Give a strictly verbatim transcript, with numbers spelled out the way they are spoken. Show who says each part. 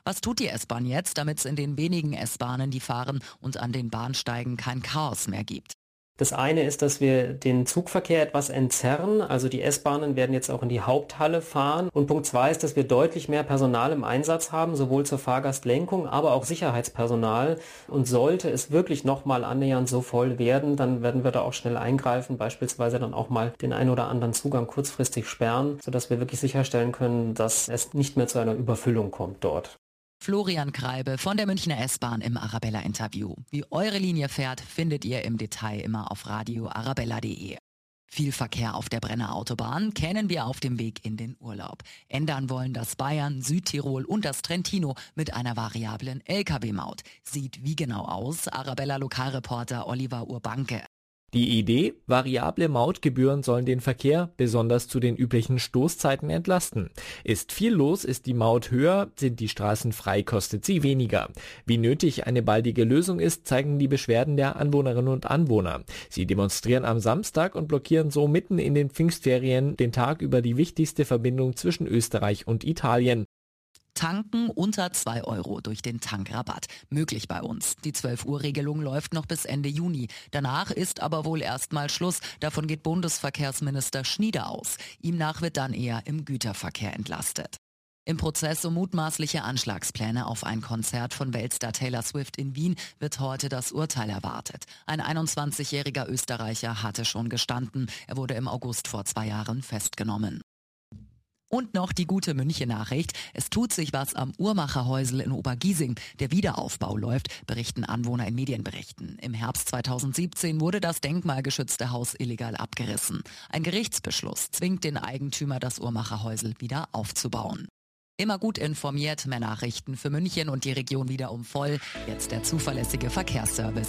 Speaker 1: Was tut die S-Bahn jetzt, damit es in den wenigen S-Bahnen, die fahren und an den Bahnsteigen kein Chaos mehr gibt?
Speaker 2: Das eine ist, dass wir den Zugverkehr etwas entzerren, also die S-Bahnen werden jetzt auch in die Haupthalle fahren. Und Punkt zwei ist, dass wir deutlich mehr Personal im Einsatz haben, sowohl zur Fahrgastlenkung, aber auch Sicherheitspersonal. Und sollte es wirklich nochmal annähernd so voll werden, dann werden wir da auch schnell eingreifen, beispielsweise dann auch mal den einen oder anderen Zugang kurzfristig sperren, sodass wir wirklich sicherstellen können, dass es nicht mehr zu einer Überfüllung kommt dort.
Speaker 1: Florian Kreibe von der Münchner S-Bahn im Arabella-Interview. Wie eure Linie fährt, findet ihr im Detail immer auf radio arabella punkt de. Viel Verkehr auf der Brenner Autobahn kennen wir auf dem Weg in den Urlaub. Ändern wollen das Bayern, Südtirol und das Trentino mit einer variablen L K W-Maut. Sieht wie genau aus? Arabella-Lokalreporter Oliver Urbanke.
Speaker 3: Die Idee, variable Mautgebühren sollen den Verkehr, besonders zu den üblichen Stoßzeiten, entlasten. Ist viel los, ist die Maut höher, sind die Straßen frei, kostet sie weniger. Wie nötig eine baldige Lösung ist, zeigen die Beschwerden der Anwohnerinnen und Anwohner. Sie demonstrieren am Samstag und blockieren so mitten in den Pfingstferien den Tag über die wichtigste Verbindung zwischen Österreich und Italien.
Speaker 1: Tanken unter zwei Euro durch den Tankrabatt. Möglich bei uns. Die zwölf Uhr Regelung läuft noch bis Ende Juni. Danach ist aber wohl erstmal Schluss. Davon geht Bundesverkehrsminister Schnieder aus. Ihm nach wird dann eher im Güterverkehr entlastet. Im Prozess um mutmaßliche Anschlagspläne auf ein Konzert von Weltstar Taylor Swift in Wien wird heute das Urteil erwartet. Ein einundzwanzigjähriger Österreicher hatte schon gestanden. Er wurde im August vor zwei Jahren festgenommen. Und noch die gute München-Nachricht. Es tut sich was am Uhrmacherhäusl in Obergiesing. Der Wiederaufbau läuft, berichten Anwohner in Medienberichten. Im Herbst zweitausendsiebzehn wurde das denkmalgeschützte Haus illegal abgerissen. Ein Gerichtsbeschluss zwingt den Eigentümer, das Uhrmacherhäusl wieder aufzubauen. Immer gut informiert, mehr Nachrichten für München und die Region wiederum voll. Jetzt der zuverlässige Verkehrsservice.